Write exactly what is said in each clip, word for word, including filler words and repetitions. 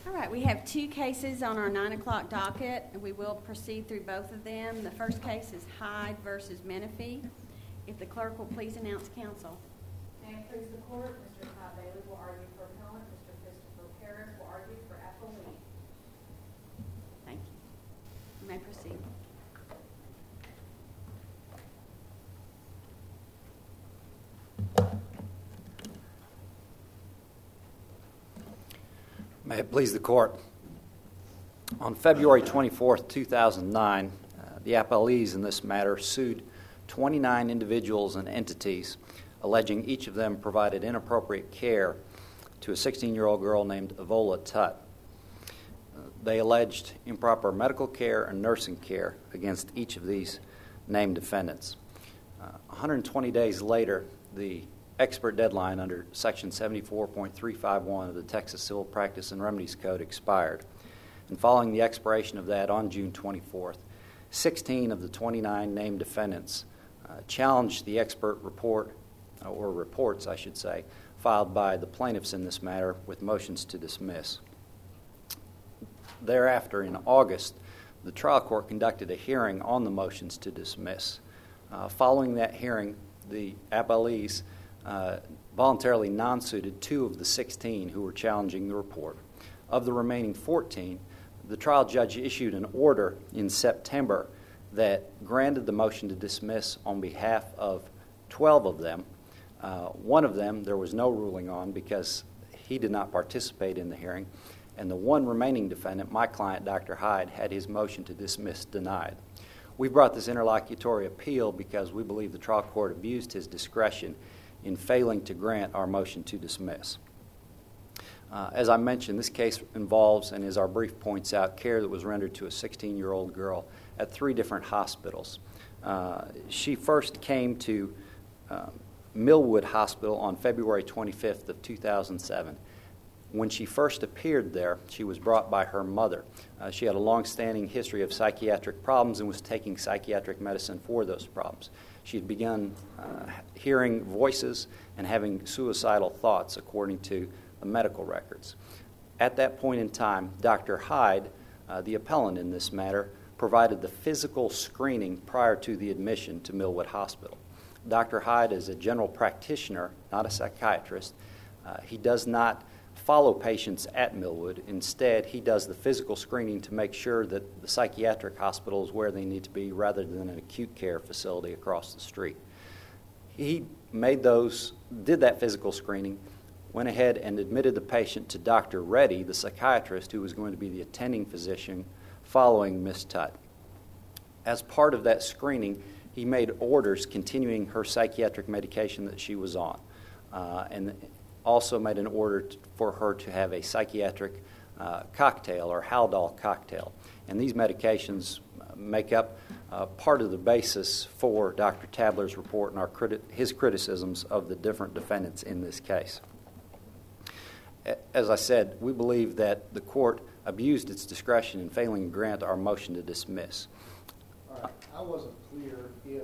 All right, we have two cases on our nine o'clock docket, and we will proceed through both of them. The first case is Hyde versus Menifee. If the clerk will please announce counsel. May it please the court, Mister Todd Bailey will argue for appellant, Mister Christopher Paris will argue for appellee. Thank you. You may proceed. May it please the court. On February twenty-fourth, two thousand nine, uh, the appellees in this matter sued twenty-nine individuals and entities, alleging each of them provided inappropriate care to a sixteen-year-old girl named Evola Tutt. Uh, they alleged improper medical care and nursing care against each of these named defendants. Uh, one hundred twenty days later, the expert deadline under Section seventy-four point three five one of the Texas Civil Practice and Remedies Code expired. And following the expiration of that on June twenty-fourth, sixteen of the twenty-nine named defendants uh, challenged the expert report, uh, or reports, I should say, filed by the plaintiffs in this matter with motions to dismiss. Thereafter, in August, the trial court conducted a hearing on the motions to dismiss. Uh, following that hearing, the appellees Uh, voluntarily non-suited two of the sixteen who were challenging the report. Of the remaining fourteen, the trial judge issued an order in September that granted the motion to dismiss on behalf of twelve of them. Uh, one of them there was no ruling on because he did not participate in the hearing, and the one remaining defendant, my client, Doctor Hyde, had his motion to dismiss denied. We brought this interlocutory appeal because we believe the trial court abused his discretion in failing to grant our motion to dismiss. Uh, as I mentioned, this case involves, and as our brief points out, care that was rendered to a sixteen-year-old girl at three different hospitals. Uh, she first came to uh, Millwood Hospital on February twenty-fifth of two thousand seven. When she first appeared there, she was brought by her mother. Uh, she had a long-standing history of psychiatric problems and was taking psychiatric medicine for those problems. She had begun uh, hearing voices and having suicidal thoughts, according to the medical records. At that point in time, Doctor Hyde, uh, the appellant in this matter, provided the physical screening prior to the admission to Millwood Hospital. Doctor Hyde is a general practitioner, not a psychiatrist. Uh, he does not follow patients at Millwood. Instead, he does the physical screening to make sure that the psychiatric hospital is where they need to be rather than an acute care facility across the street. He made those, did that physical screening, went ahead and admitted the patient to Doctor Reddy, the psychiatrist who was going to be the attending physician following Miss Tutt. As part of that screening, he made orders continuing her psychiatric medication that she was on, uh, and also made an order t- for her to have a psychiatric uh, cocktail or Haldol cocktail. And these medications uh, make up uh, part of the basis for Doctor Tabler's report and our criti- his criticisms of the different defendants in this case. As I said, we believe that the court abused its discretion in failing to grant our motion to dismiss. All right. I wasn't clear if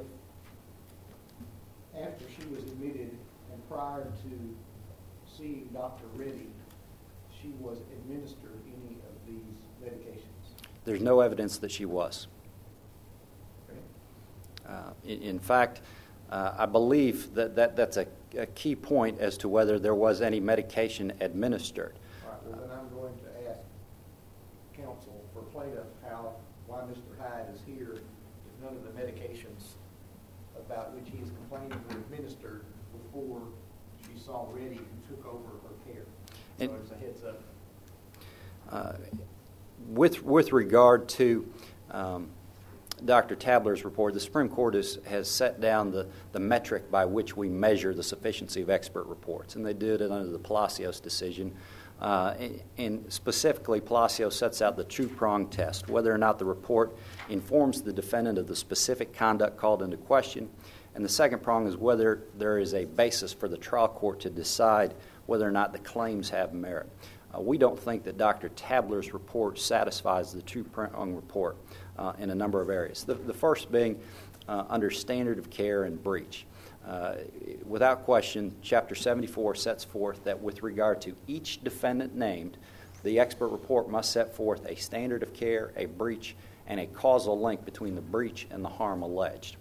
after she was admitted and prior to seeing Doctor Reddy, she was administered any of these medications. There's no evidence that she was. Okay. Uh, in, in fact, uh, I believe that, that that's a, a key point as to whether there was any medication administered. All right. Well, then I'm going to ask counsel for plaintiff how why Mister Hyde is here if none of the medications about which he is complaining were administered before she saw Reddy who took over her care. So And, it's a heads up. uh, with with regard to um, Doctor Tabler's report, the Supreme Court has, has set down the, the metric by which we measure the sufficiency of expert reports, and they did it under the Palacios decision. Uh, and, and specifically, Palacios sets out the two-prong test, whether or not the report informs the defendant of the specific conduct called into question, and the second prong is whether there is a basis for the trial court to decide whether or not the claims have merit. Uh, we don't think that Doctor Tabler's report satisfies the two-prong report uh, in a number of areas. The, the first being uh, under standard of care and breach. Uh, without question, Chapter seventy-four sets forth that with regard to each defendant named, the expert report must set forth a standard of care, a breach, and a causal link between the breach and the harm alleged.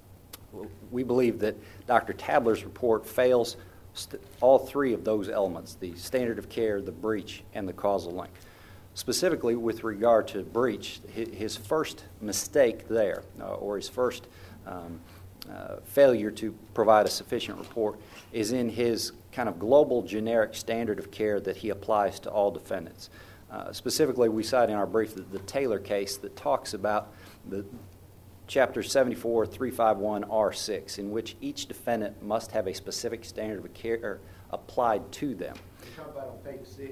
We believe that Doctor Tabler's report fails st- all three of those elements, the standard of care, the breach, and the causal link. Specifically, with regard to breach, his first mistake there, uh, or his first um, uh, failure to provide a sufficient report, is in his kind of global generic standard of care that he applies to all defendants. Uh, specifically, we cite in our brief the, the Taylor case that talks about the Chapter seventy-four, three fifty-one R six, in which each defendant must have a specific standard of care applied to them. You're talking about on page six?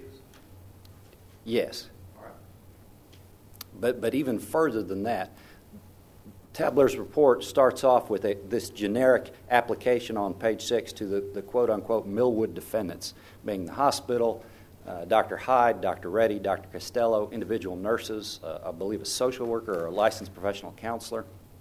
Yes. All right. But, but even further than that, Tabler's report starts off with a, this generic application on page six to the, the quote-unquote Millwood defendants, being the hospital, uh, Doctor Hyde, Doctor Reddy, Doctor Costello, individual nurses, uh, I believe a social worker or a licensed professional counselor.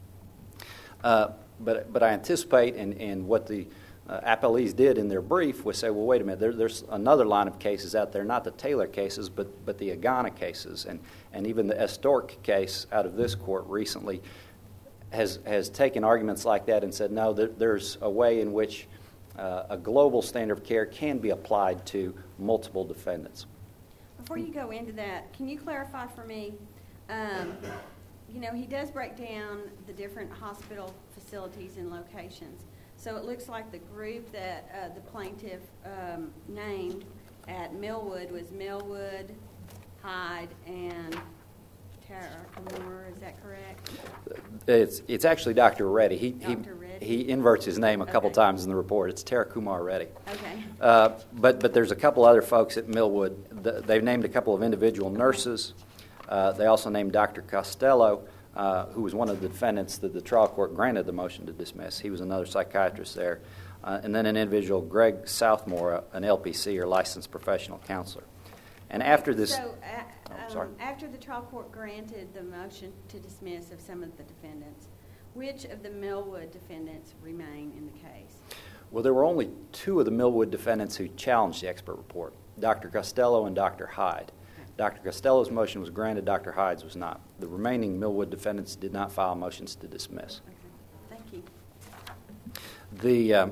Uh, but, but I anticipate, and, and what the uh, appellees did in their brief was say, well, wait a minute, there, there's another line of cases out there, not the Taylor cases, but, but the Agana cases, and, and even the Estork case out of this court recently has has taken arguments like that and said, no, there, there's a way in which uh, a global standard of care can be applied to multiple defendants. Before you go into that, can you clarify for me, um, you know, he does break down the different hospital facilities and locations. So it looks like the group that uh, the plaintiff um, named at Millwood was Millwood, Hyde, and Tara Moore. Is that correct? It's it's actually Doctor Reddy. He, Doctor Reddy. he he inverts his name a couple Okay. times in the report. It's Tara Kumar Reddy. Okay. Uh, but but there's a couple other folks at Millwood. The, they've named a couple of individual nurses. Uh, they also named Doctor Costello, uh, who was one of the defendants that the trial court granted the motion to dismiss. He was another psychiatrist there. Uh, and then an individual, Greg Southmore, an L P C or licensed professional counselor. And after this... So, uh, Oh, sorry. um, after the trial court granted the motion to dismiss of some of the defendants, which of the Millwood defendants remain in the case? Well, there were only two of the Millwood defendants who challenged the expert report, Doctor Costello and Doctor Hyde. Doctor Costello's motion was granted, Doctor Hyde's was not. The remaining Millwood defendants did not file motions to dismiss. Okay. Thank you. The, um,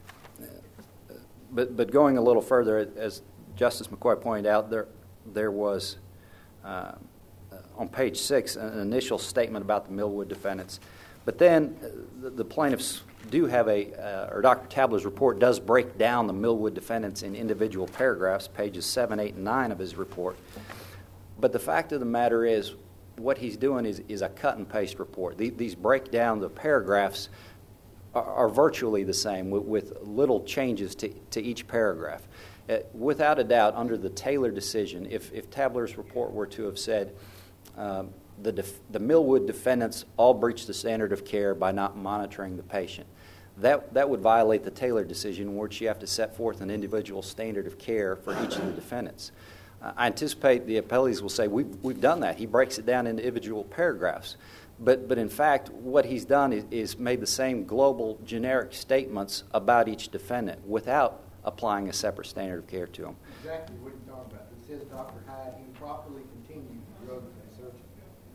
but, but going a little further, as Justice McCoy pointed out, there, there was, uh, on page six, an initial statement about the Millwood defendants. But then uh, the, the plaintiffs do have a, uh, or Doctor Tabler's report does break down the Millwood defendants in individual paragraphs, pages seven, eight, and nine of his report. But the fact of the matter is, what he's doing is, is a cut and paste report. The, these break down the paragraphs are, are virtually the same with, with little changes to, to each paragraph. Uh, without a doubt, under the Taylor decision, if, if Tabler's report were to have said, um, The, def- the Millwood defendants all breached the standard of care by not monitoring the patient. That that would violate the Taylor decision, in which you have to set forth an individual standard of care for each of the defendants. Uh, I anticipate the appellees will say, we've, we've done that. He breaks it down into individual paragraphs. But, but in fact, what he's done is, is made the same global, generic statements about each defendant without applying a separate standard of care to them. Exactly what you're talking about. It says Doctor Hyde improperly continued drug research.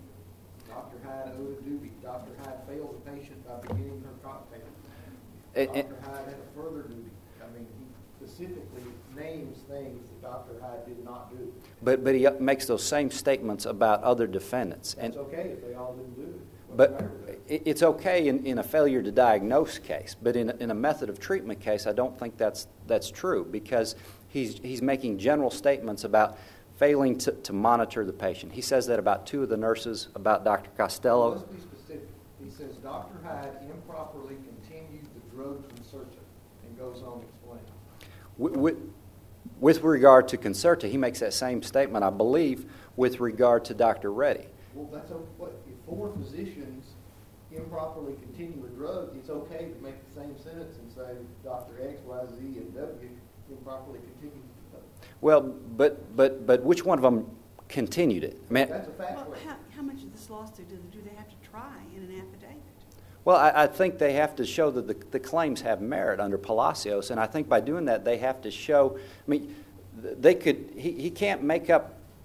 Doctor Hyde owed a duty. Doctor Hyde failed the patient by beginning her cocktail. And- Doctor and- Hyde had a further duty. I mean, he specifically names things that Doctor Hyde did not do. But, but he makes those same statements about other defendants. That's okay if they all didn't do it. What's But the matter with that? it- it's okay in, in a failure to diagnose case, but in a, in a method of treatment case, I don't think that's that's true, because he's he's making general statements about failing to, to monitor the patient. He says that about two of the nurses, about Doctor Costello. Let's be specific. He says Doctor Hyde improperly continued the drug Concerta and goes on explaining. With, with, with regard to Concerta, he makes that same statement, I believe, with regard to Doctor Reddy. Well, that's okay. What, if four physicians improperly continue a drug, it's okay to make the same sentence and say Doctor X, Y, Z, and W improperly continued the drug. Well, but but but which one of them continued it? I mean, That's a fact Well, question. how, how much of this lawsuit do they, do they have to try in an affidavit? well, I, I think they have to show that the, the claims have merit under Palacios, and I think by doing that they have to show. I mean, they could. He, he can't make up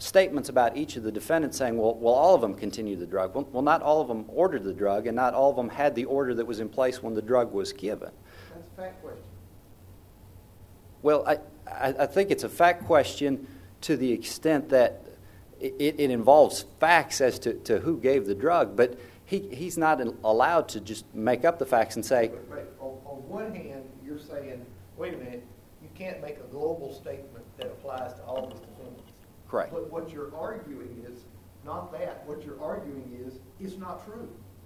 statements about each of the defendants saying, well, well, all of them continued the drug. Well, well, not all of them ordered the drug, and not all of them had the order that was in place when the drug was given. That's a fact question. Well, I, I, I think it's a fact question to the extent that it, it involves facts as to, to who gave the drug, but he, he's not allowed to just make up the facts and say... But, but on, on one hand, you're saying, wait a minute, you can't make a global statement that applies to all these defendants. Correct. But what you're arguing is not that. What you're arguing is it's not true.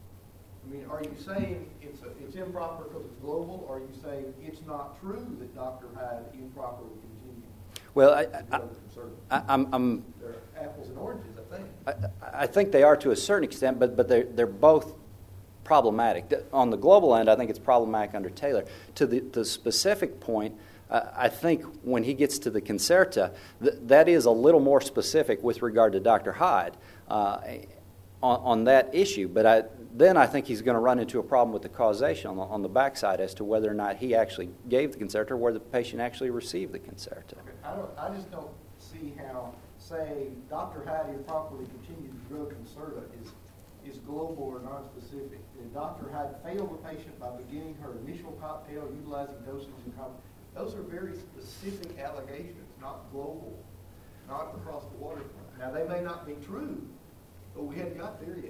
I mean, are you saying it's a, it's improper because it's global, or are you saying it's not true that Doctor Hyde improperly continued? Well, I, I, I, I'm, I'm, they're apples and oranges, I think. I, I think they are to a certain extent, but, but they're, they're both problematic. On the global end, I think it's problematic under Taylor. To the, the specific point, uh, I think when he gets to the Concerta, th- that is a little more specific with regard to Doctor Hyde uh, on, on that issue. But I, then I think he's going to run into a problem with the causation on the, on the backside as to whether or not he actually gave the Concerta or whether the patient actually received the Concerta. Okay. I, don't, I just don't see how saying Doctor Hyde improperly continued the drug Concerta is is global or non-specific. And Doctor Hyde failed the patient by beginning her initial cocktail, utilizing doses and com- those are very specific allegations, not global, not across the waterfront. Now, they may not be true, but we haven't got there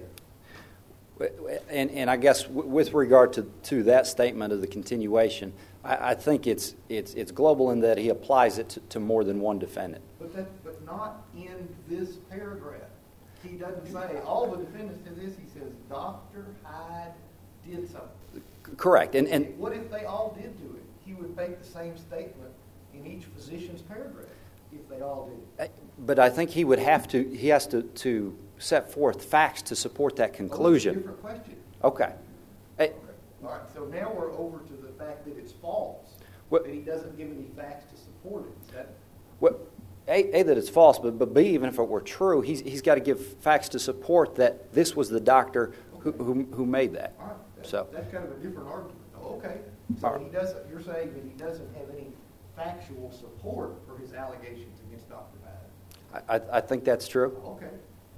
yet. And, and I guess w- with regard to, to that statement of the continuation, I, I think it's, it's it's global in that he applies it to, to more than one defendant. But that, but not in this paragraph. He doesn't say all the defendants did this. He says Doctor Hyde did something. Correct. And and what if they all did do it? He would make the same statement in each physician's paragraph if they all did it. But I think he would have to. He has to, to set forth facts to support that conclusion. Oh, that's a different question. Okay. Okay. All right. So now we're over to the fact that it's false. What, that he doesn't give any facts to support it. Is that? What, A, A, that it's false, but, but B, even if it were true, he's, he's got to give facts to support that this was the doctor who, Okay. who, who made that. All right. That's, So. that's kind of a different argument. Oh, okay. So All right. he doesn't. You're saying that he doesn't have any factual support for his allegations against Doctor Hyde. I, I, I think that's true. Okay.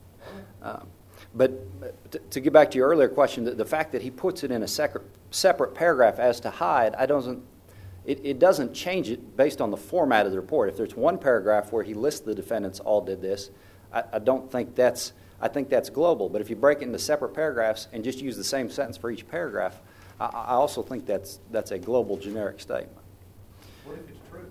Um, but but to, to get back to your earlier question, the, the fact that he puts it in a separate, separate paragraph as to Hyde, I doesn't. It, it doesn't change it based on the format of the report. If there's one paragraph where he lists the defendants all did this, I, I don't think that's. I think that's global. But if you break it into separate paragraphs and just use the same sentence for each paragraph, I, I also think that's that's a global generic statement. What if it's true?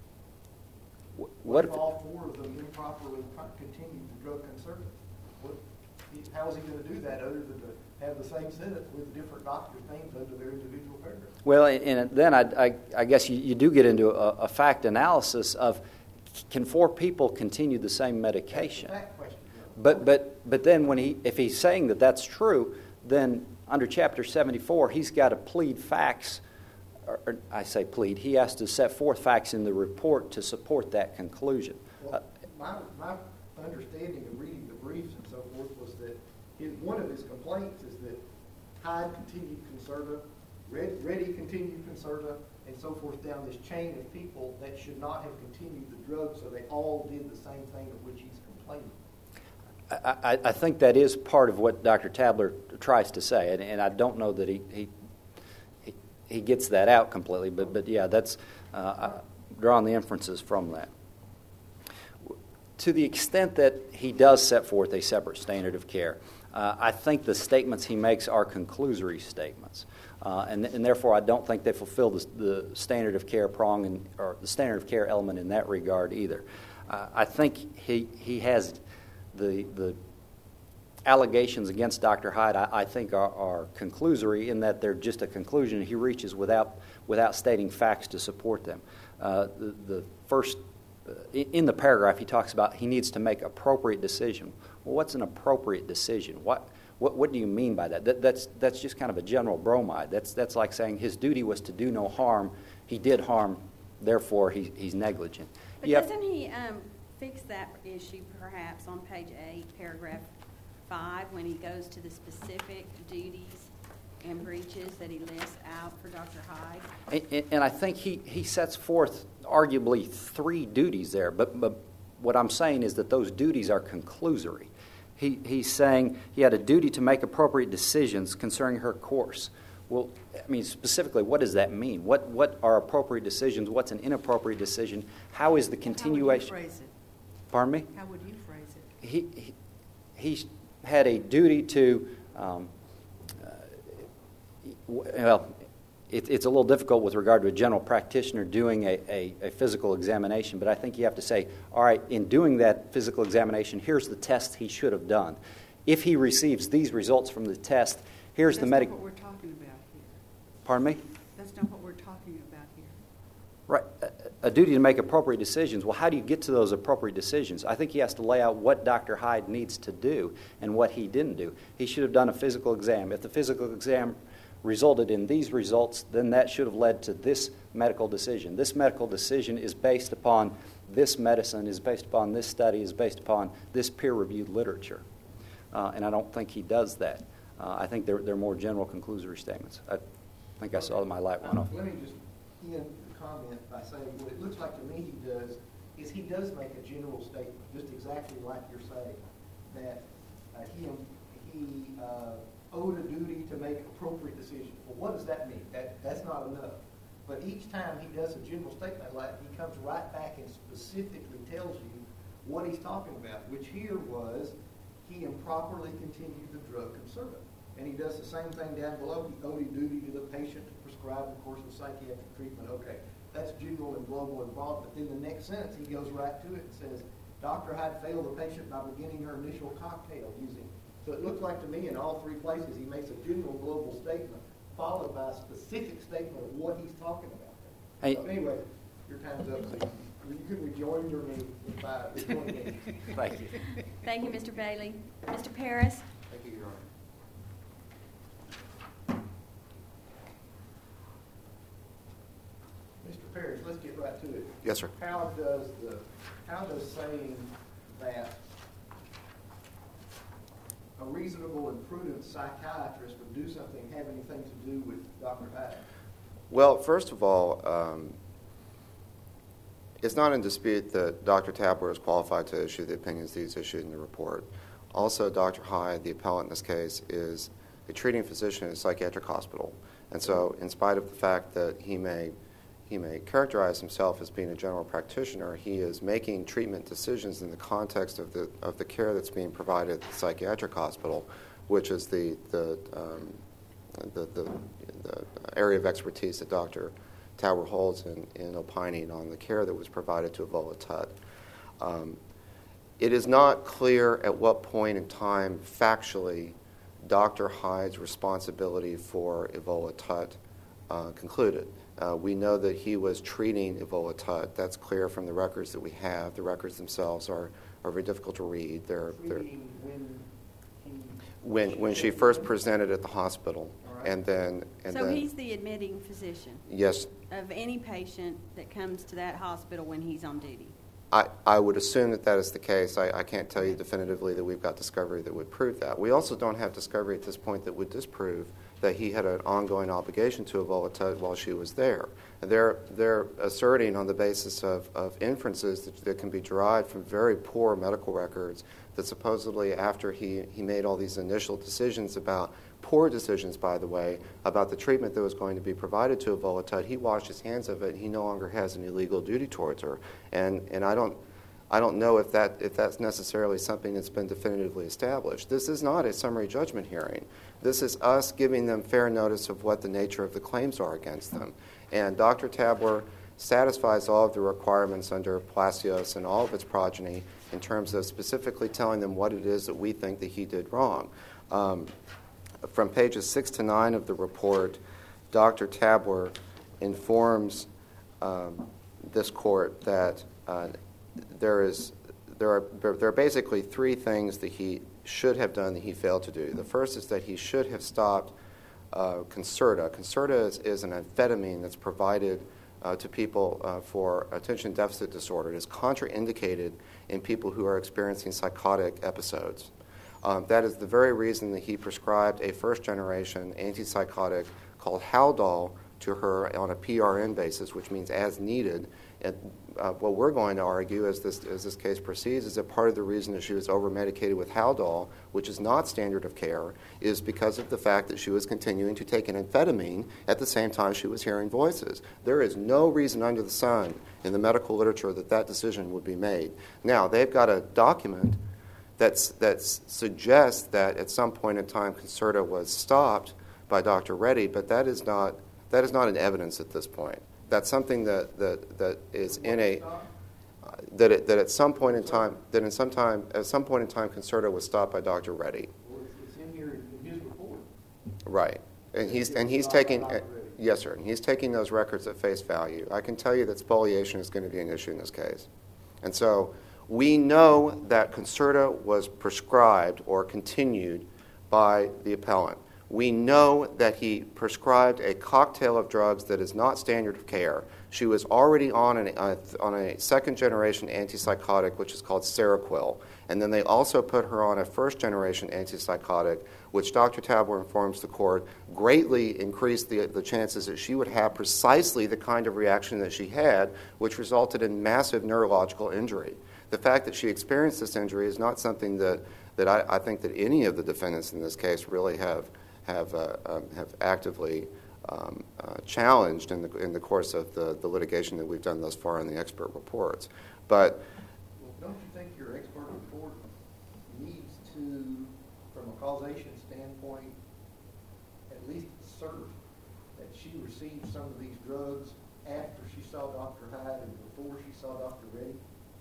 What, What if if all four of them improperly con- continued the drug Concerta? What? He, how is he going to do that other than to have the same sentence with different doctors' names under their individual paragraphs? Well, and then I, I, I guess you, you do get into a, a fact analysis of can four people continue the same medication? That's a fact question. But but but then when he if he's saying that that's true, then under Chapter seventy-four he's got to plead facts. Or, or I say plead. He has to set forth facts in the report to support that conclusion. Well, my my understanding of reading the briefs and so forth was that his, one of his complaints is that Hyde continued Concerta, Red, Reddy continued Concerta, and so forth down this chain of people that should not have continued the drug, so they all did the same thing of which he's complaining. I, I, I think that is part of what Doctor Tabler tries to say, and, and I don't know that he, he he he gets that out completely. But but yeah, that's uh, drawing the inferences from that. To the extent that he does set forth a separate standard of care, uh, I think the statements he makes are conclusory statements, uh, and and therefore I don't think they fulfill the, the standard of care prong and, or the standard of care element in that regard either. Uh, I think he he has. The the allegations against Doctor Hyde, I, I think, are, are conclusory in that they're just a conclusion he reaches without without stating facts to support them. Uh, the, the first, uh, in the paragraph, he talks about he needs to make appropriate decision. Well, what's an appropriate decision? What what what do you mean by that? that that's that's just kind of a general bromide. That's that's like saying his duty was to do no harm. He did harm, therefore he, he's negligent. But Yep. doesn't he um, fix that issue perhaps on page eight, paragraph five, when he goes to the specific duties and breaches that he lists out for Doctor Hyde? And, and I think he, he sets forth arguably three duties there, but, but what I'm saying is that those duties are conclusory. He, he's saying he had a duty to make appropriate decisions concerning her course. Well, I mean, specifically, what does that mean? What what are appropriate decisions? What's an inappropriate decision? How is the continuation? How would you phrase it? Pardon me? How would you phrase it? He, he, he had a duty to, um, uh, well, it, it's a little difficult with regard to a general practitioner doing a, a, a physical examination, but I think you have to say, all right, in doing that physical examination, here's the test he should have done. If he receives these results from the test, here's That's the medic. not what we're talking about here. Pardon me? That's not what we're talking about here. Right. A, a duty to make appropriate decisions. Well, how do you get to those appropriate decisions? I think he has to lay out what Doctor Hyde needs to do and what he didn't do. He should have done a physical exam. If the physical exam resulted in these results, then that should have led to this medical decision. This medical decision is based upon this medicine, is based upon this study, is based upon this peer-reviewed literature. Uh, and I don't think he does that. Uh, I think they're, they're more general conclusory statements. I think I saw my light went off. Let me just end the comment by saying what it looks like to me he does is he does make a general statement, just exactly like you're saying, that uh, he, he uh, owed a duty to make appropriate decisions. Well, what does that mean? That That's not enough. But each time he does a general statement like he comes right back and specifically tells you what he's talking about, which here was he improperly continued the drug Concerta. And he does the same thing down below. He owed a duty to the patient to prescribe the course of psychiatric treatment. Okay, that's general and global involved. But then the next sentence, he goes right to it and says, Doctor Hyde failed the patient by beginning her initial cocktail using. So it looks like to me in all three places he makes a general global statement followed by a specific statement of what he's talking about. Hey. So anyway, your time's up. So you can rejoin your me in five, in twenty minutes. Thank you. Thank you, Mister Bailey. Mister Paris? Thank you, Your Honor. Mister Parrish, let's get right to it. Yes, sir. How does the how does saying that a reasonable and prudent psychiatrist would do something have anything to do with Doctor Hyde? Well, first of all, um, it's not in dispute that Doctor Tabler is qualified to issue the opinions that he's issued in the report. Also, Doctor Hyde, the appellant in this case, is a treating physician at a psychiatric hospital. And so, in spite of the fact that he may he may characterize himself as being a general practitioner, he is making treatment decisions in the context of the of the care that's being provided at the psychiatric hospital, which is the the um, the, the, the area of expertise that Doctor Tabler holds in, in opining on the care that was provided to Evola Tutt. Um, it is not clear at what point in time factually Doctor Hyde's responsibility for Evola Tutt uh, concluded. Uh, we know that he was treating Evola Tutt. That's clear from the records that we have. The records themselves are, are very difficult to read. They're, they're Treating when he when when she first presented at the hospital, All right. and then and So then he's the admitting physician yes, of any patient that comes to that hospital when he's on duty. I, I would assume that that is the case. I, I can't tell you definitively that we've got discovery that would prove that. We also don't have discovery at this point that would disprove that he had an ongoing obligation to Evola Tutt while she was there. They're, they're asserting on the basis of, of inferences that, that can be derived from very poor medical records that supposedly after he, he made all these initial decisions about, poor decisions by the way, about the treatment that was going to be provided to Evola Tutt, he washed his hands of it and he no longer has any legal duty towards her. And, and I don't I don't know if that if that's necessarily something that's been definitively established. This is not a summary judgment hearing. This is us giving them fair notice of what the nature of the claims are against them. And Doctor Tabler satisfies all of the requirements under Palacios and all of its progeny in terms of specifically telling them what it is that we think that he did wrong. Um, from pages six to nine of the report, Doctor Tabler informs um, this court that uh, there is there are there are basically three things that he should have done that he failed to do. The first is that he should have stopped uh, Concerta. Concerta is, is an amphetamine that's provided uh, to people uh, for attention deficit disorder. It is contraindicated in people who are experiencing psychotic episodes. Um, that is the very reason that he prescribed a first-generation antipsychotic called Haldol to her on a P R N basis, which means as needed. And uh, what we're going to argue as this, as this case proceeds is that part of the reason that she was over-medicated with Haldol, which is not standard of care, is because of the fact that she was continuing to take an amphetamine at the same time she was hearing voices. There is no reason under the sun in the medical literature that that decision would be made. Now, they've got a document that's, that suggests that at some point in time Concerta was stopped by Doctor Reddy, but that is not, that is not an evidence at this point. That's something that, that, that is in a uh, that it, that at some point in time that in some time at some point in time Concerta was stopped by Doctor Reddy. Well, it's in here in his report. Right, and he's and he's taking uh, yes, sir, and he's taking those records at face value. I can tell you that spoliation is going to be an issue in this case, and so we know that Concerta was prescribed or continued by the appellant. We know that he prescribed a cocktail of drugs that is not standard of care. She was already on, an, uh, on a second-generation antipsychotic, which is called Seroquel. And then they also put her on a first-generation antipsychotic, which Doctor Tabler informs the court greatly increased the, the chances that she would have precisely the kind of reaction that she had, which resulted in massive neurological injury. The fact that she experienced this injury is not something that, that I, I think that any of the defendants in this case really have have uh, um, have actively um, uh, challenged in the in the course of the, the litigation that we've done thus far in the expert reports. But well, don't you think your expert report needs to, from a causation standpoint, at least assert that she received some of these drugs after she saw Doctor Hyde and before she saw Doctor Reddy?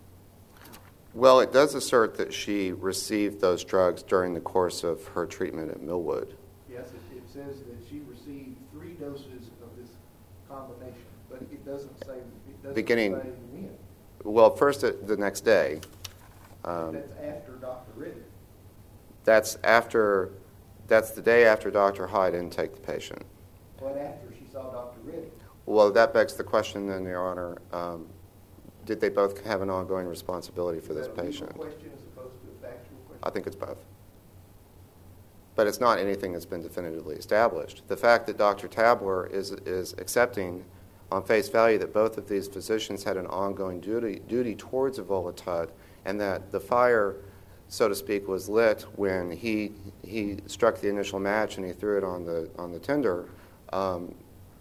Well, it does assert that she received those drugs during the course of her treatment at Millwood. Yes, it, it says that she received three doses of this combination, but it doesn't say, it doesn't Beginning, say when. Well, first uh, the next day. Um, That's after Doctor Reddy. that's after, that's the day after Doctor Hyde didn't take the patient. But after she saw Doctor Reddy. Well, that begs the question then, Your Honor, um, did they both have an ongoing responsibility for this Is that a legal patient? question as opposed to a factual question? I think it's both. But it's not anything that's been definitively established. The fact that Doctor Tabler is is accepting on face value that both of these physicians had an ongoing duty duty towards Evolitide, and that the fire, so to speak, was lit when he he struck the initial match and he threw it on the on the tinder, um,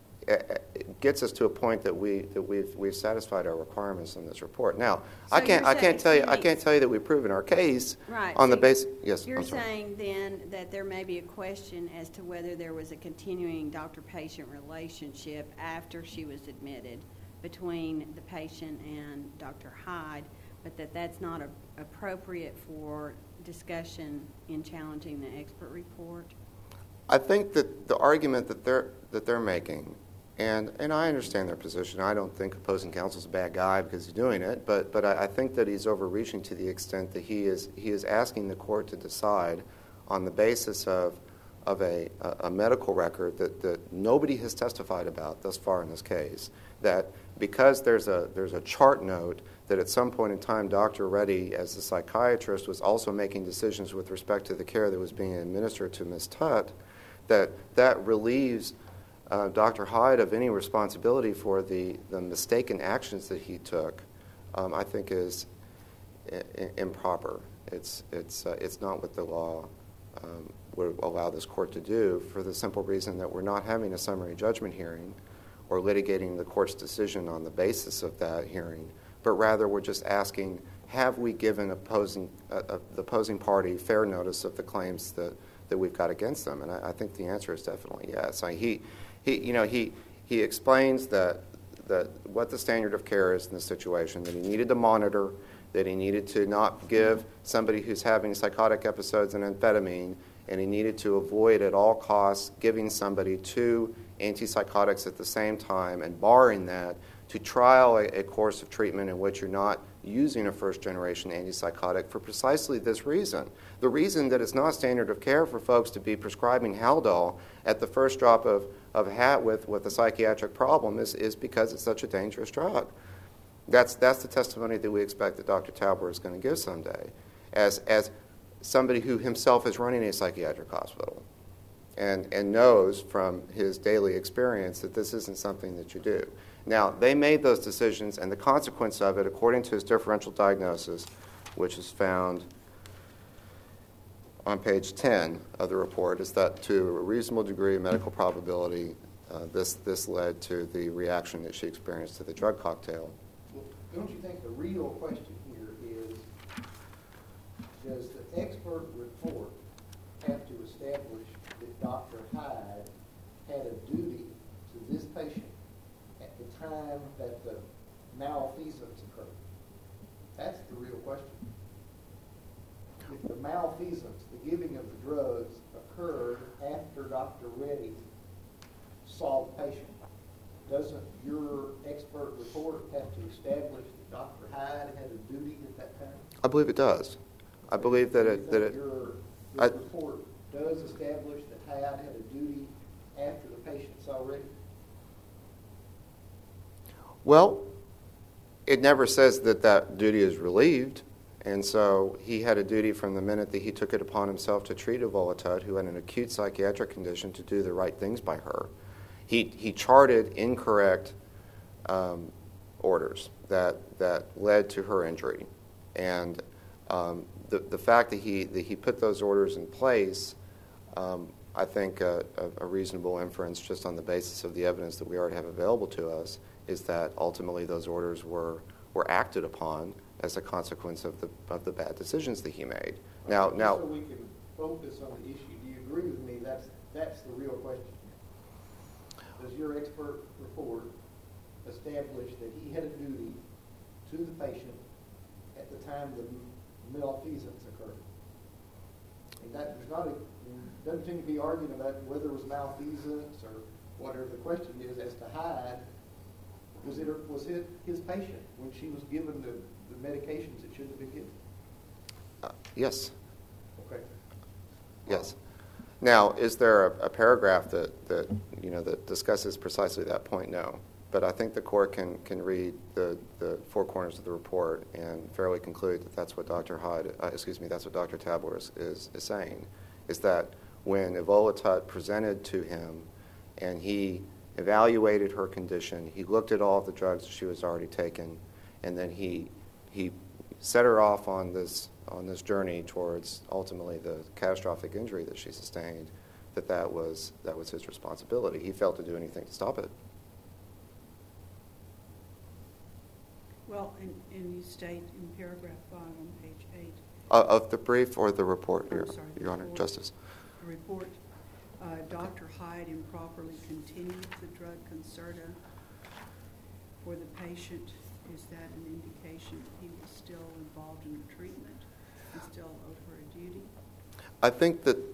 it gets us to a point that we that we've we've satisfied our requirements in this report. Now, So I can't you're I can't saying- tell you I excuse me. can't tell you that we've proven our case Right, on the so basis. Yes, You're I'm sorry. saying then that there may be a question as to whether there was a continuing doctor-patient relationship after she was admitted between the patient and Doctor Hyde, but that that's not a, appropriate for discussion in challenging the expert report? I think that the argument that they're that they're making, and and I understand their position. I don't think opposing counsel's a bad guy because he's doing it, but but I, I think that he's overreaching to the extent that he is he is asking the court to decide on the basis of of a a medical record that, that nobody has testified about thus far in this case, that because there's a there's a chart note that at some point in time Doctor Reddy, as the psychiatrist, was also making decisions with respect to the care that was being administered to Miz Tutt, that that relieves uh, Doctor Hyde of any responsibility for the, the mistaken actions that he took, um, I think is I- I- improper. It's, it's, uh, it's not what the law um, would allow this court to do, for the simple reason that we're not having a summary judgment hearing or litigating the court's decision on the basis of that hearing, but rather we're just asking, have we given opposing, uh, uh, the opposing party fair notice of the claims that, that we've got against them? And I, I think the answer is definitely yes. I, he, he, you know, he, he explains that, that what the standard of care is in this situation, that he needed to monitor, that he needed to not give somebody who's having psychotic episodes an amphetamine, and he needed to avoid at all costs giving somebody two antipsychotics at the same time, and barring that, to trial a, a course of treatment in which you're not using a first-generation antipsychotic for precisely this reason. The reason that it's not standard of care for folks to be prescribing Haldol at the first drop of, of a hat with, with a psychiatric problem is, is because it's such a dangerous drug. That's, that's the testimony that we expect that Doctor Tauber is going to give someday, as, as somebody who himself is running a psychiatric hospital. and, and knows from his daily experience that this isn't something that you do. Now, they made those decisions, and the consequence of it, according to his differential diagnosis, which is found on page ten of the report, is that to a reasonable degree of medical probability, uh, this, this led to the reaction that she experienced to the drug cocktail. Well, don't you think the real question here is, does the expert report have to establish that Doctor Hyde had a duty to this patient at the time that the malfeasance occurred? That's the real question. If the malfeasance, the giving of the drugs, occurred after Doctor Reddy saw the patient, doesn't your expert report have to establish that Doctor Hyde had a duty at that time? I believe it does. I believe that it... That it your, your I, report does establish that Hyde had a duty after the patient saw Reddy? Well, it never says that that duty is relieved. And so he had a duty from the minute that he took it upon himself to treat Evola Tutt, who had an acute psychiatric condition, to do the right things by her. He, he charted incorrect um, orders that, that led to her injury. And um, the, the fact that he, that he put those orders in place, um, I think a, a, a reasonable inference just on the basis of the evidence that we already have available to us is that ultimately those orders were, were acted upon as a consequence of the of the bad decisions that he made. Now, Just now, so we can focus on the issue, do you agree with me? That's that's the real question. Does your expert report establish that he had a duty to the patient at the time the malfeasance occurred? And that there's not a doesn't seem to be arguing about whether it was malfeasance or whatever. The question is as to Hyde. Was it was it his patient when she was given the the medications that shouldn't have been given? uh, yes, Okay. yes. Now, is there a, a paragraph that, that you know that discusses precisely that point? No, but I think the court can can read the, the four corners of the report and fairly conclude that that's what Doctor Hyde, uh, excuse me, that's what Doctor Tabler is, is is saying, is that when Evola Tutt presented to him and he evaluated her condition, he looked at all of the drugs that she was already taking, and then he he set her off on this on this journey towards ultimately the catastrophic injury that she sustained, that that was that was his responsibility. He failed to do anything to stop it. Well, and, and you state in paragraph five on page eight. Uh, of the brief or the report, Oh, Your, sorry, Your Honor, report. Justice. The report, uh, Doctor Hyde improperly continued the drug Concerta for the patient. Is that an indication that he was still involved in the treatment and still owed her a duty? I think that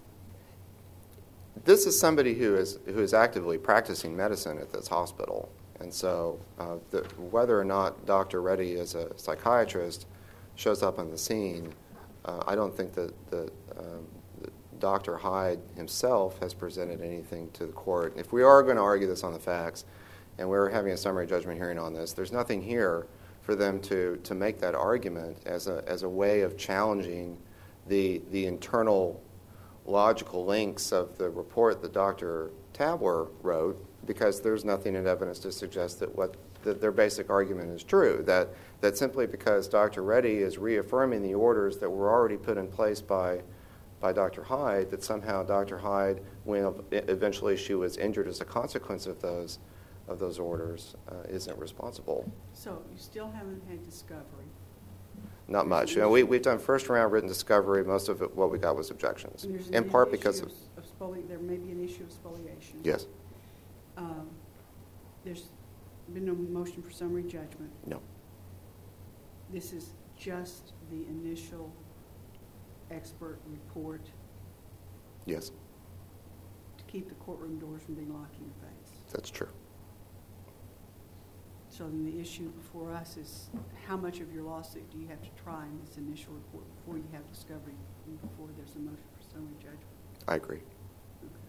this is somebody who is who is actively practicing medicine at this hospital, and so uh, the, whether or not Doctor Reddy is a psychiatrist shows up on the scene, uh, I don't think that, that, um, that Doctor Hyde himself has presented anything to the court. If we are going to argue this on the facts, and we're having a summary judgment hearing on this, there's nothing here for them to, to make that argument as a as a way of challenging the the internal logical links of the report that Doctor Tabler wrote, because there's nothing in evidence to suggest that what that their basic argument is true, that that simply because Doctor Reddy is reaffirming the orders that were already put in place by by Doctor Hyde, that somehow Doctor Hyde, when eventually she was injured as a consequence of those of those orders, uh, isn't responsible. So you still haven't had discovery. Not much. You know, we, we've done first round written discovery. Most of it, what we got was objections, And there's in an part issue because of, of spoli- there may be an issue of spoliation. yes, Um, there's been no motion for summary judgment. no. This is just the initial expert report Yes, to keep the courtroom doors from being locked in your face. that's true. So then the issue before us is how much of your lawsuit do you have to try in this initial report before you have discovery and before there's a motion for summary judgment? I agree. Okay.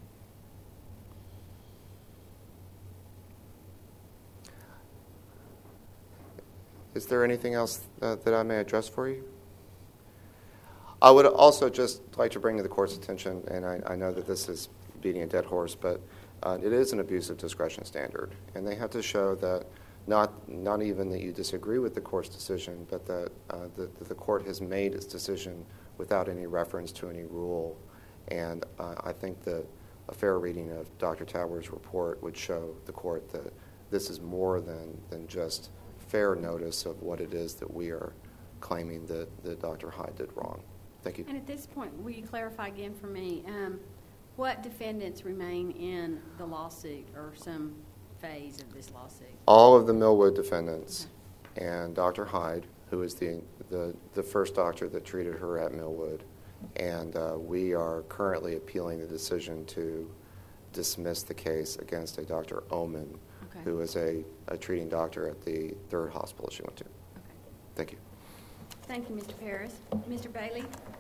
Is there anything else uh, that I may address for you? I would also just like to bring to the court's attention, and I, I know that this is beating a dead horse, but uh, it is an abuse of discretion standard. And they have to show that not not even that you disagree with the court's decision, but that uh, the, the court has made its decision without any reference to any rule. And uh, I think that a fair reading of Doctor Tabler's report would show the court that this is more than, than just fair notice of what it is that we are claiming that, that Doctor Hyde did wrong. Thank you. And at this point, will you clarify again for me, um, what defendants remain in the lawsuit or some phase of this lawsuit? All of the Millwood defendants okay. and Doctor Hyde, who is the, the, the first doctor that treated her at Millwood. And uh, we are currently appealing the decision to dismiss the case against a Doctor Oman, okay. who is a, a treating doctor at the third hospital she went to. Okay. Thank you. Thank you, Mister Paris. Mister Bailey?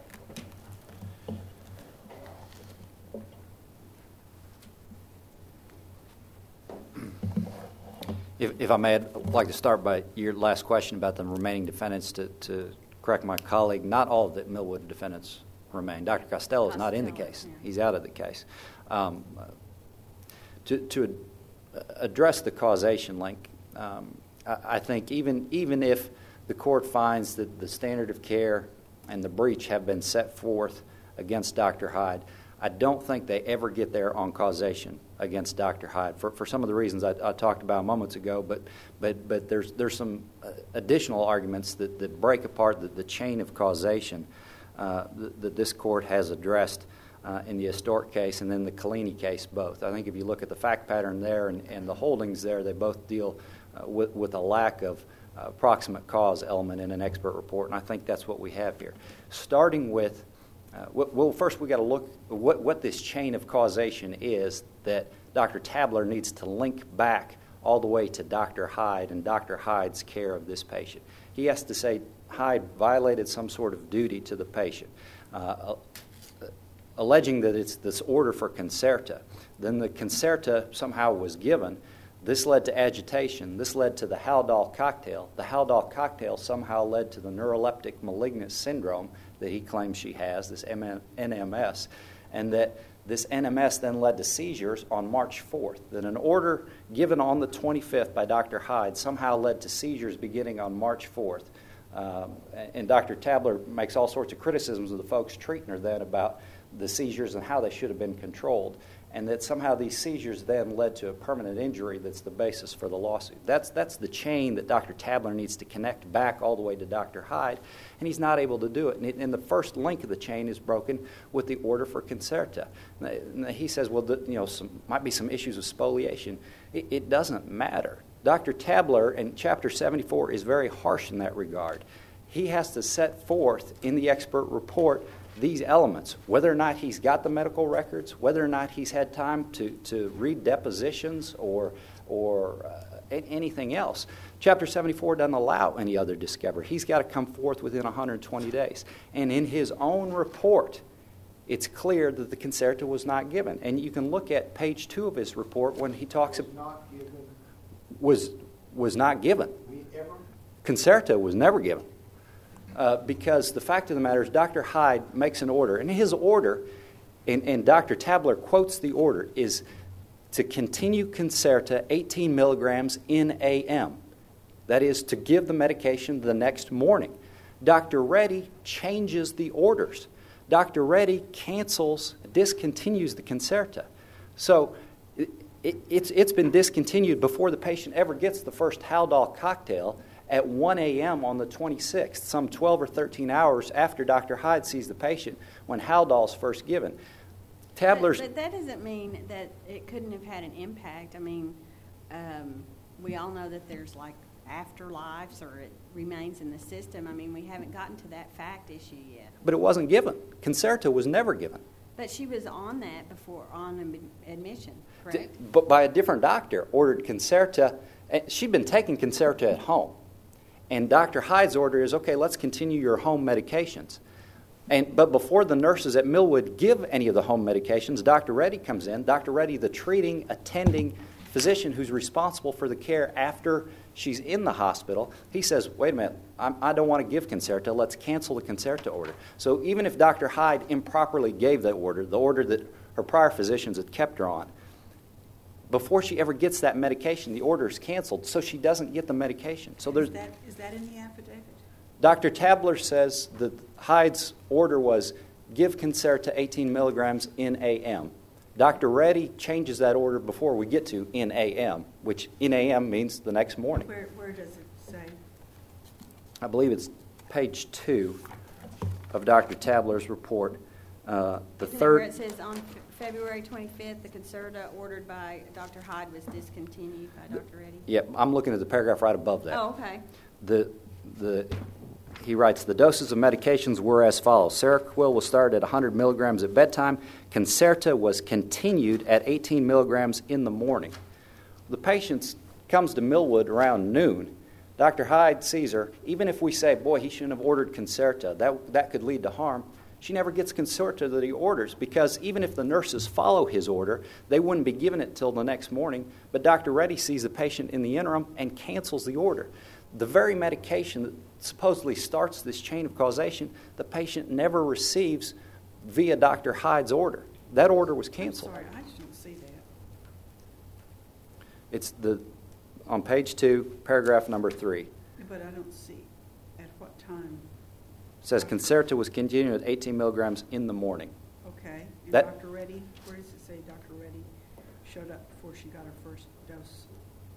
If, if I may, I'd like to start by your last question about the remaining defendants to, to correct my colleague. Not all of the Millwood defendants remain. Doctor Costello is not in the case. Yeah. He's out of the case. Um, to, to address the causation link, um, I, I think even even if the court finds that the standard of care and the breach have been set forth against Doctor Hyde, I don't think they ever get there on causation against Doctor Hyde for, for some of the reasons I, I talked about moments ago. But but but there's there's some uh, additional arguments that, that break apart the, the chain of causation uh, that, that this court has addressed uh, in the Estork case and then the Collini case both. I think if you look at the fact pattern there and, and the holdings there, they both deal uh, with, with a lack of uh, proximate cause element in an expert report, and I think that's what we have here. Starting with Uh, well, first we got to look at what, what this chain of causation is that Doctor Tabler needs to link back all the way to Doctor Hyde and Doctor Hyde's care of this patient. He has to say Hyde violated some sort of duty to the patient, uh, alleging that it's this order for Concerta. Then the Concerta somehow was given. This led to agitation. This led to the Haldol cocktail. The Haldol cocktail somehow led to the neuroleptic malignant syndrome that he claims she has, this N M S, and that this N M S then led to seizures on March fourth, that an order given on the twenty-fifth by Doctor Hyde somehow led to seizures beginning on March fourth. Um, and Doctor Tabler makes all sorts of criticisms of the folks treating her then about the seizures and how they should have been controlled, and that somehow these seizures then led to a permanent injury that's the basis for the lawsuit. That's that's the chain that Doctor Tabler needs to connect back all the way to Doctor Hyde, and he's not able to do it. And, it, and the first link of the chain is broken with the order for Concerta. And he says, well, the, you know, some, might be some issues with spoliation. It, it doesn't matter. Doctor Tabler in Chapter seventy-four is very harsh in that regard. He has to set forth in the expert report these elements, whether or not he's got the medical records, whether or not he's had time to, to read depositions or or uh, anything else. Chapter seventy-four doesn't allow any other discovery. He's got to come forth within one hundred twenty days. And in his own report, it's clear that the Concerta was not given. And you can look at page two of his report when he talks was about... Not given. Was, was not given. We ever? Concerta was never given. Uh, because the fact of the matter is Doctor Hyde makes an order, and his order, and, and Doctor Tabler quotes the order, is to continue Concerta eighteen milligrams in A M. That is, to give the medication the next morning. Doctor Reddy changes the orders. Doctor Reddy cancels, discontinues the Concerta. So it, it, it's, it's been discontinued before the patient ever gets the first Haldol cocktail at one a.m. on the twenty-sixth, some twelve or thirteen hours after Doctor Hyde sees the patient when Haldol's first given. Tabler's... But, but that doesn't mean that it couldn't have had an impact. I mean, um, we all know that there's like afterlives or it remains in the system. I mean, we haven't gotten to that fact issue yet. But it wasn't given. Concerta was never given. But she was on that before, on admission, correct? But by a different doctor, ordered Concerta. She'd been taking Concerta at home. And Doctor Hyde's order is, okay, let's continue your home medications. And But before the nurses at Millwood give any of the home medications, Doctor Reddy comes in. Doctor Reddy, the treating, attending physician who's responsible for the care after she's in the hospital, he says, wait a minute, I'm, I don't want to give Concerta. Let's cancel the Concerta order. So even if Doctor Hyde improperly gave that order, the order that her prior physicians had kept her on. Before she ever gets that medication, the order is canceled, so she doesn't get the medication. So there's Is that, is that in the affidavit? Doctor Tabler says that Hyde's order was give Concerta eighteen milligrams in A M. Doctor Reddy changes that order before we get to in A M, which in A M means the next morning. Where, where does it say? I believe it's page two of Doctor Tabler's report. Uh, the Isn't it third. where it says on F- February twenty-fifth, the Concerta ordered by Doctor Hyde was discontinued by Doctor Reddy? Yep, I'm looking at the paragraph right above that. Oh, okay. The, the, he writes, the doses of medications were as follows. Seroquel was started at one hundred milligrams at bedtime. Concerta was continued at eighteen milligrams in the morning. The patient comes to Millwood around noon. Doctor Hyde sees her. Even if we say, boy, he shouldn't have ordered Concerta, that, that could lead to harm, she never gets Concerta that he orders, because even if the nurses follow his order, they wouldn't be given it till the next morning. But Doctor Reddy sees the patient in the interim and cancels the order. The very medication that supposedly starts this chain of causation, the patient never receives via Doctor Hyde's order. That order was canceled. I'm sorry, I just don't see that. It's the on page two, paragraph number three. But I don't see at what time. It says Concerta was continued at eighteen milligrams in the morning. Okay. And That- Doctor Reddy, where does it say Doctor Reddy showed up before she got her first dose?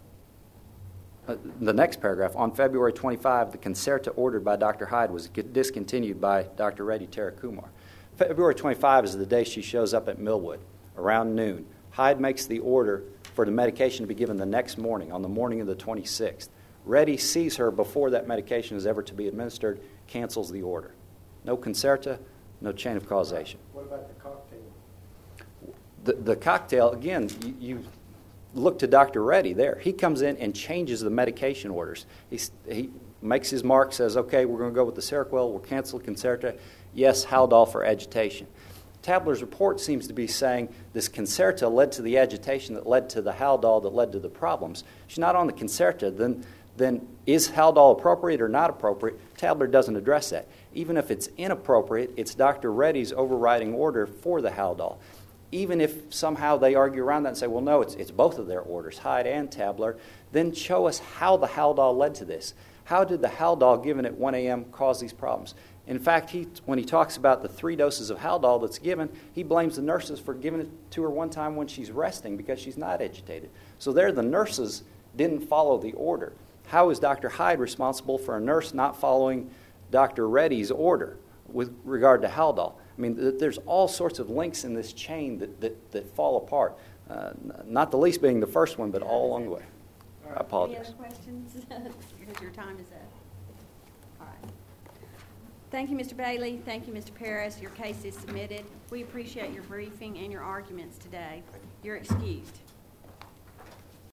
Uh, the next paragraph, on February twenty-fifth, the Concerta ordered by Doctor Hyde was discontinued by Doctor Reddy Tarakumar. February twenty-fifth is the day she shows up at Millwood, around noon. Hyde makes the order for the medication to be given the next morning, on the morning of the twenty-sixth. Reddy sees her before that medication is ever to be administered, cancels the order. No Concerta, no chain of causation. What about the cocktail? The, the cocktail, again, you, you look to Doctor Reddy there. He comes in and changes the medication orders. He's, he makes his mark, says, okay, we're going to go with the Seroquel, we'll cancel Concerta. Yes, Haldol for agitation. Tabler's report seems to be saying this Concerta led to the agitation that led to the Haldol that led to the problems. She's not on the Concerta, then, then is Haldol appropriate or not appropriate? Tabler doesn't address that. Even if it's inappropriate, it's Doctor Reddy's overriding order for the Haldol. Even if somehow they argue around that and say, well, no, it's, it's both of their orders, Hyde and Tabler, then show us how the Haldol led to this. How did the Haldol given at one a.m. cause these problems? In fact, he, when he talks about the three doses of Haldol that's given, he blames the nurses for giving it to her one time when she's resting because she's not agitated. So there the nurses didn't follow the order. How is Doctor Hyde responsible for a nurse not following Doctor Reddy's order with regard to Haldol? I mean, th- there's all sorts of links in this chain that, that, that fall apart, uh, n- not the least being the first one, but all along the way. I Any apologize. other questions? Because your time is up. All right. Thank you, Mister Bailey. Thank you, Mister Paris. Your case is submitted. We appreciate your briefing and your arguments today. You're excused.